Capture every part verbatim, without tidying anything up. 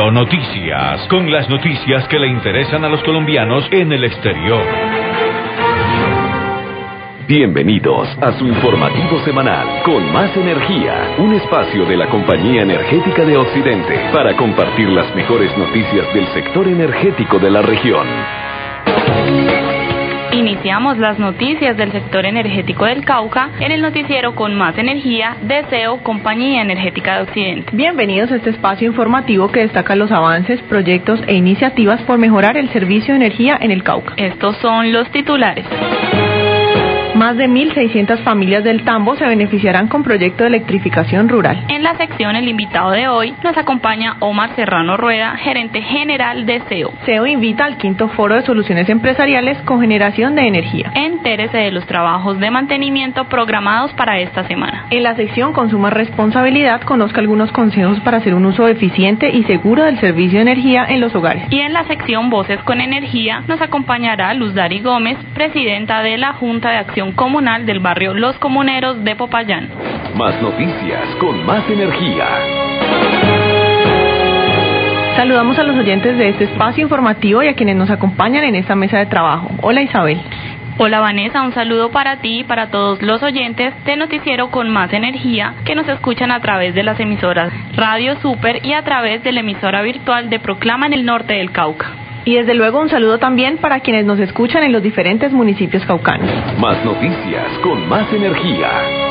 Estéreo Noticias, con las noticias que le interesan a los colombianos en el exterior. Bienvenidos a su informativo semanal con Más Energía, un espacio de la Compañía Energética de Occidente para compartir las mejores noticias del sector energético de la región. Iniciamos las noticias del sector energético del Cauca en el noticiero con Más Energía de C E O, Compañía Energética de Occidente. Bienvenidos a este espacio informativo que destaca los avances, proyectos e iniciativas por mejorar el servicio de energía en el Cauca. Estos son los titulares. Más de mil seiscientas familias del Tambo se beneficiarán con proyecto de electrificación rural. En la sección El Invitado de hoy nos acompaña Omar Serrano Rueda, gerente general de C E O. C E O invita al quinto foro de soluciones empresariales con generación de energía. Entérese de los trabajos de mantenimiento programados para esta semana. En la sección Consuma Responsabilidad conozca algunos consejos para hacer un uso eficiente y seguro del servicio de energía en los hogares. Y en la sección Voces con Energía nos acompañará Luz Dari Gómez, presidenta de la Junta de Acción Comunal del barrio Los Comuneros de Popayán. Más noticias con Más Energía. Saludamos a los oyentes de este espacio informativo y a quienes nos acompañan en esta mesa de trabajo. Hola, Isabel. Hola, Vanessa, un saludo para ti y para todos los oyentes de Noticiero con Más Energía que nos escuchan a través de las emisoras Radio Super y a través de la emisora virtual de Proclama en el norte del Cauca. Y desde luego un saludo también para quienes nos escuchan en los diferentes municipios caucanos. Más noticias con Más Energía.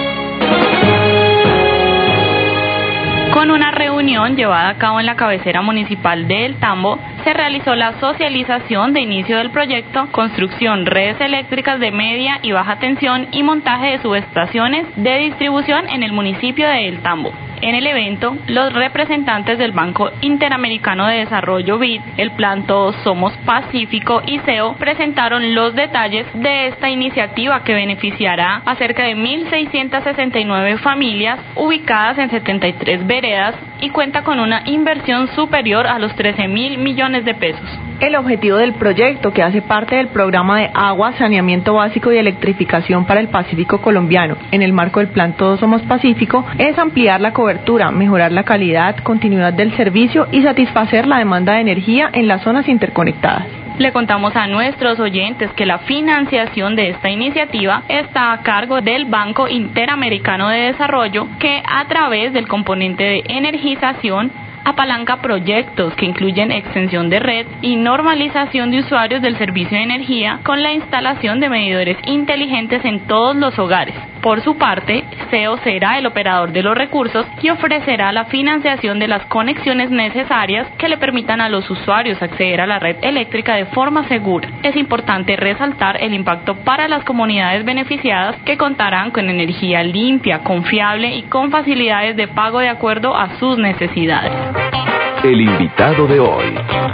Con una reunión llevada a cabo en la cabecera municipal de El Tambo, se realizó la socialización de inicio del proyecto Construcción Redes Eléctricas de Media y Baja Tensión y montaje de subestaciones de distribución en el municipio de El Tambo. En el evento, los representantes del Banco Interamericano de Desarrollo B I D, el Plan Todos Somos Pacífico y C E O presentaron los detalles de esta iniciativa que beneficiará a cerca de mil seiscientas sesenta y nueve familias ubicadas en setenta y tres veredas y cuenta con una inversión superior a los trece mil millones de pesos. El objetivo del proyecto, que hace parte del programa de agua, saneamiento básico y electrificación para el Pacífico colombiano, en el marco del Plan Todos Somos Pacífico, es ampliar la cobertura, mejorar la calidad, continuidad del servicio y satisfacer la demanda de energía en las zonas interconectadas. Le contamos a nuestros oyentes que la financiación de esta iniciativa está a cargo del Banco Interamericano de Desarrollo, que a través del componente de energización apalanca proyectos que incluyen extensión de red y normalización de usuarios del servicio de energía con la instalación de medidores inteligentes en todos los hogares. Por su parte, C E O será el operador de los recursos y ofrecerá la financiación de las conexiones necesarias que le permitan a los usuarios acceder a la red eléctrica de forma segura. Es importante resaltar el impacto para las comunidades beneficiadas que contarán con energía limpia, confiable y con facilidades de pago de acuerdo a sus necesidades. El invitado de hoy.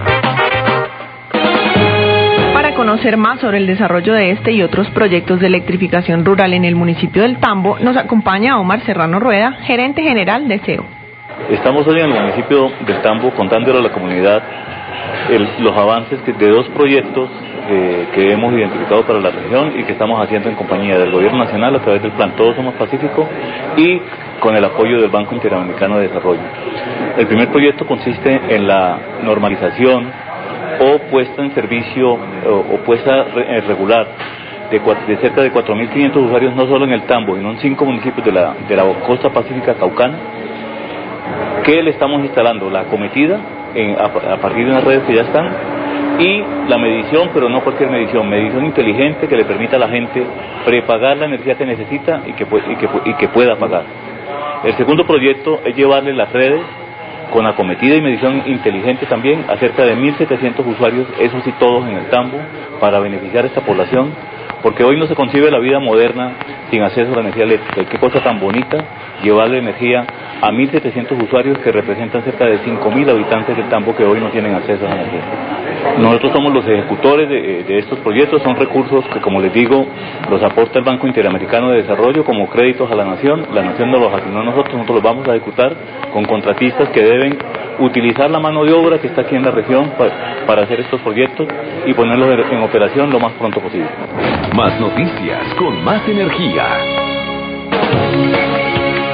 Para conocer más sobre el desarrollo de este y otros proyectos de electrificación rural en el municipio del Tambo, nos acompaña Omar Serrano Rueda, gerente general de C E O. Estamos hoy en el municipio del Tambo contándole a la comunidad el, los avances de dos proyectos eh, que hemos identificado para la región y que estamos haciendo en compañía del Gobierno Nacional a través del Plan Todos Somos Pacífico y con el apoyo del Banco Interamericano de Desarrollo. El primer proyecto consiste en la normalización o puesta en servicio o, o puesta re, regular de, de cerca de cuatro mil quinientos usuarios, no solo en el Tambo, sino en cinco municipios de la, de la costa pacífica caucana, que le estamos instalando la acometida en, a, a partir de unas redes que ya están, y la medición, pero no cualquier medición, medición inteligente que le permita a la gente prepagar la energía que necesita y que, y que, y que pueda pagar. El segundo proyecto es llevarle las redes con acometida y medición inteligente también a cerca de mil setecientos usuarios, eso sí todos en el Tambo, para beneficiar a esta población, porque hoy no se concibe la vida moderna sin acceso a la energía eléctrica. Y qué cosa tan bonita llevarle energía a mil setecientos usuarios que representan cerca de cinco mil habitantes del Tambo que hoy no tienen acceso a la energía. Nosotros somos los ejecutores de, de estos proyectos, son recursos que, como les digo, los aporta el Banco Interamericano de Desarrollo como créditos a la Nación. La Nación nos los asignó a nosotros, nosotros los vamos a ejecutar con contratistas que deben utilizar la mano de obra que está aquí en la región para, para hacer estos proyectos y ponerlos en operación lo más pronto posible. Más noticias con Más Energía.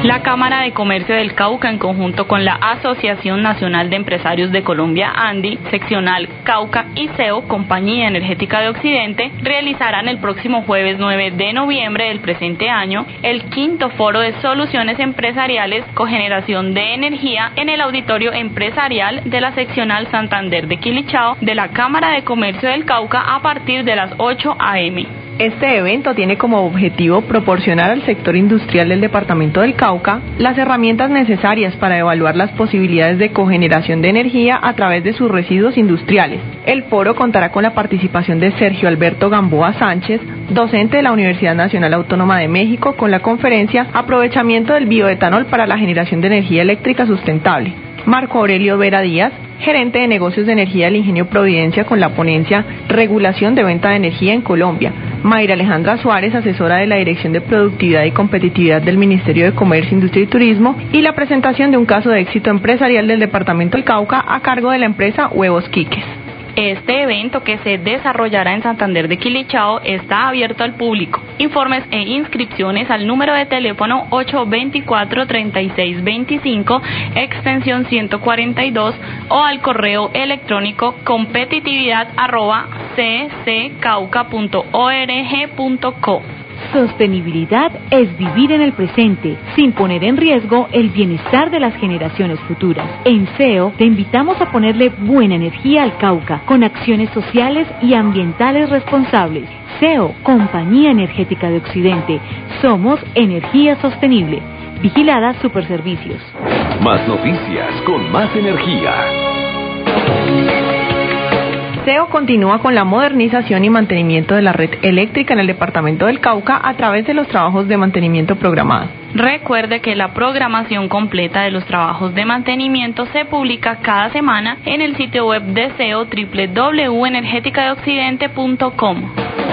La Cámara de Comercio del Cauca, en conjunto con la Asociación Nacional de Empresarios de Colombia, ANDI, Seccional Cauca y C E O, Compañía Energética de Occidente, realizarán el próximo jueves nueve de noviembre del presente año el quinto foro de soluciones empresariales cogeneración de energía en el Auditorio Empresarial de la Seccional Santander de Quilichao de la Cámara de Comercio del Cauca a partir de las ocho a eme Este evento tiene como objetivo proporcionar al sector industrial del departamento del Cauca las herramientas necesarias para evaluar las posibilidades de cogeneración de energía a través de sus residuos industriales. El foro contará con la participación de Sergio Alberto Gamboa Sánchez, docente de la Universidad Nacional Autónoma de México, con la conferencia Aprovechamiento del bioetanol para la generación de energía eléctrica sustentable. Marco Aurelio Vera Díaz, gerente de negocios de energía del Ingenio Providencia, con la ponencia Regulación de venta de energía en Colombia. Mayra Alejandra Suárez, asesora de la Dirección de Productividad y Competitividad del Ministerio de Comercio, Industria y Turismo, y la presentación de un caso de éxito empresarial del departamento del Cauca a cargo de la empresa Huevos Quiques. Este evento, que se desarrollará en Santander de Quilichao, está abierto al público. Informes e inscripciones al número de teléfono ocho dos cuatro, tres seis dos cinco, extensión ciento cuarenta y dos, o al correo electrónico competitividad arroba c c cauca punto org punto co. Sostenibilidad es vivir en el presente, sin poner en riesgo el bienestar de las generaciones futuras. En C E O te invitamos a ponerle buena energía al Cauca, con acciones sociales y ambientales responsables. C E O, Compañía Energética de Occidente. Somos energía sostenible. Vigilada Superservicios. Más noticias con más energía. C E O continúa con la modernización y mantenimiento de la red eléctrica en el departamento del Cauca a través de los trabajos de mantenimiento programado. Recuerde que la programación completa de los trabajos de mantenimiento se publica cada semana en el sitio web de C E O doble u doble u doble u punto energética de occidente punto com.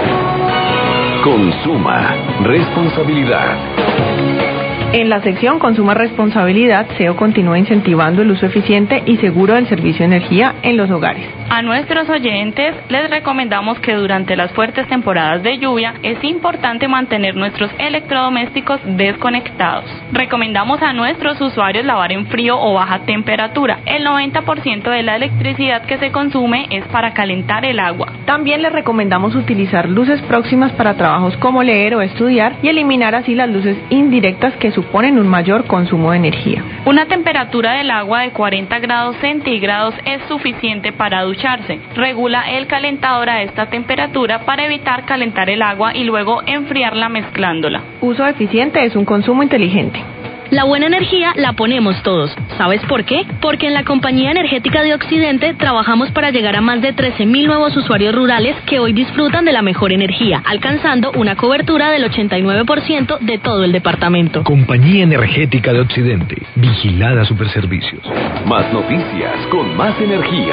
Consuma responsabilidad. En la sección Consuma Responsabilidad, C E O continúa incentivando el uso eficiente y seguro del servicio de energía en los hogares. A nuestros oyentes les recomendamos que durante las fuertes temporadas de lluvia es importante mantener nuestros electrodomésticos desconectados. Recomendamos a nuestros usuarios lavar en frío o baja temperatura. El noventa por ciento de la electricidad que se consume es para calentar el agua. También les recomendamos utilizar luces próximas para trabajos como leer o estudiar y eliminar así las luces indirectas que suponen un mayor consumo de energía. Una temperatura del agua de cuarenta grados centígrados es suficiente para ducharse. Regula el calentador a esta temperatura para evitar calentar el agua y luego enfriarla mezclándola. Uso eficiente es un consumo inteligente. La buena energía la ponemos todos. ¿Sabes por qué? Porque en la Compañía Energética de Occidente trabajamos para llegar a más de trece mil nuevos usuarios rurales que hoy disfrutan de la mejor energía, alcanzando una cobertura del ochenta y nueve por ciento de todo el departamento. Compañía Energética de Occidente. Vigilada Superservicios. Más noticias con más energía.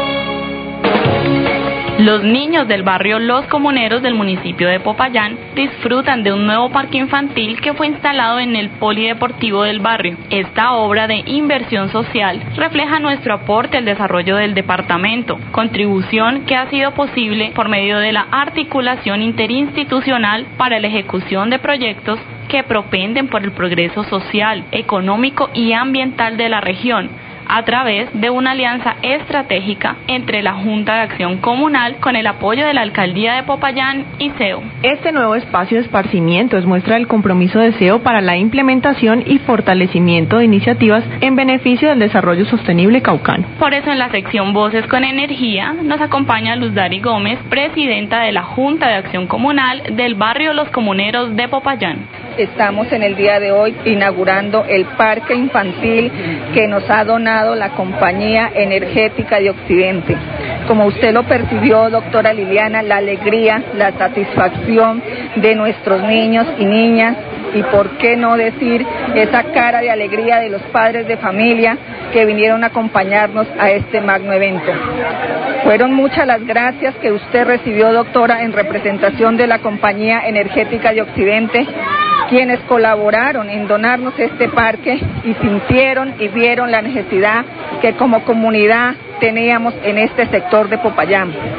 Los niños del barrio Los Comuneros del municipio de Popayán disfrutan de un nuevo parque infantil que fue instalado en el polideportivo del barrio. Esta obra de inversión social refleja nuestro aporte al desarrollo del departamento, contribución que ha sido posible por medio de la articulación interinstitucional para la ejecución de proyectos que propenden por el progreso social, económico y ambiental de la región, a través de una alianza estratégica entre la Junta de Acción Comunal con el apoyo de la Alcaldía de Popayán y C E O. Este nuevo espacio de esparcimiento es muestra del compromiso de C E O para la implementación y fortalecimiento de iniciativas en beneficio del desarrollo sostenible caucano. Por eso, en la sección Voces con Energía nos acompaña Luz Dari Gómez, presidenta de la Junta de Acción Comunal del barrio Los Comuneros de Popayán. Estamos en el día de hoy inaugurando el parque infantil que nos ha donado la Compañía Energética de Occidente. Como usted lo percibió, doctora Liliana, la alegría, la satisfacción de nuestros niños y niñas, y por qué no decir esa cara de alegría de los padres de familia que vinieron a acompañarnos a este magno evento. Fueron muchas las gracias que usted recibió, doctora, en representación de la Compañía Energética de Occidente, quienes colaboraron en donarnos este parque y sintieron y vieron la necesidad que como comunidad teníamos en este sector de Popayán.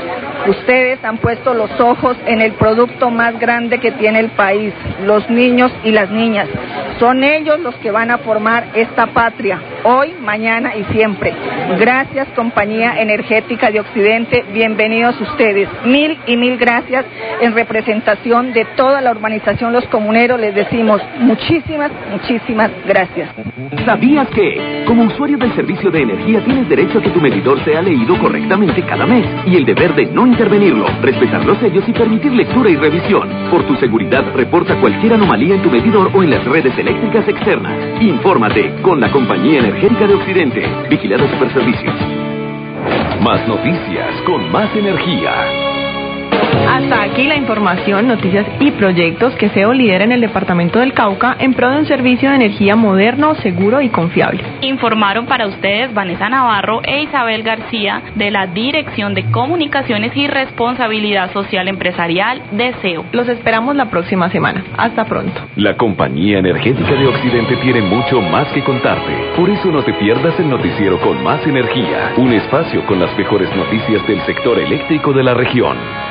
Ustedes han puesto los ojos en el producto más grande que tiene el país, los niños y las niñas. Son ellos los que van a formar esta patria, hoy, mañana y siempre. Gracias, Compañía Energética de Occidente, bienvenidos ustedes. Mil y mil gracias. En representación de toda la urbanización Los Comuneros les decimos muchísimas, muchísimas gracias. ¿Sabías que, como usuario del servicio de energía, tienes derecho a que tu medidor sea leído correctamente cada mes? Y el deber de no intervenirlo, respetar los sellos y permitir lectura y revisión. Por tu seguridad, reporta cualquier anomalía en tu medidor o en las redes eléctricas externas. Infórmate con la Compañía Energética de Occidente. Vigilado Superservicios. Más noticias con más energía. Hasta aquí la información, noticias y proyectos que S E O lidera en el departamento del Cauca en pro de un servicio de energía moderno, seguro y confiable. Informaron para ustedes Vanessa Navarro e Isabel García de la Dirección de Comunicaciones y Responsabilidad Social Empresarial de S E O. Los esperamos la próxima semana. Hasta pronto. La Compañía Energética de Occidente tiene mucho más que contarte. Por eso no te pierdas el noticiero con más energía, un espacio con las mejores noticias del sector eléctrico de la región.